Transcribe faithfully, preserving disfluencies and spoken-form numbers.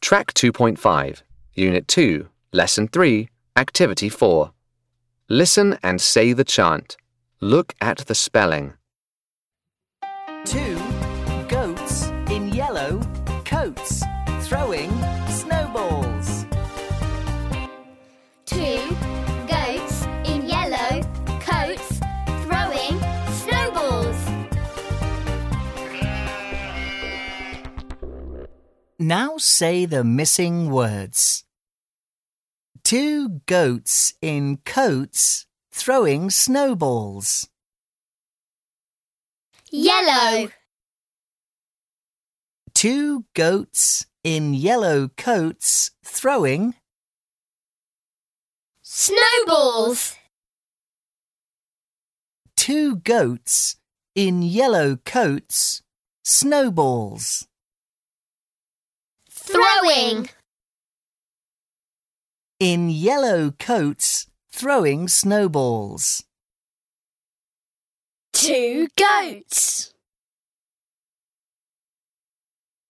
Track two point five, Unit two, Lesson three, Activity four. Listen and say the chant. Look at the spelling. Two goats in yellow coats throwing snowballs. Two goats in yellow coats throwing snowballs. Now say the missing words. Two goats in coats throwing snowballs. Yellow. Two goats in yellow coats throwing Snowballs. two goats in yellow coats snowballs. Throwing. In yellow coats throwing snowballs. Two goats.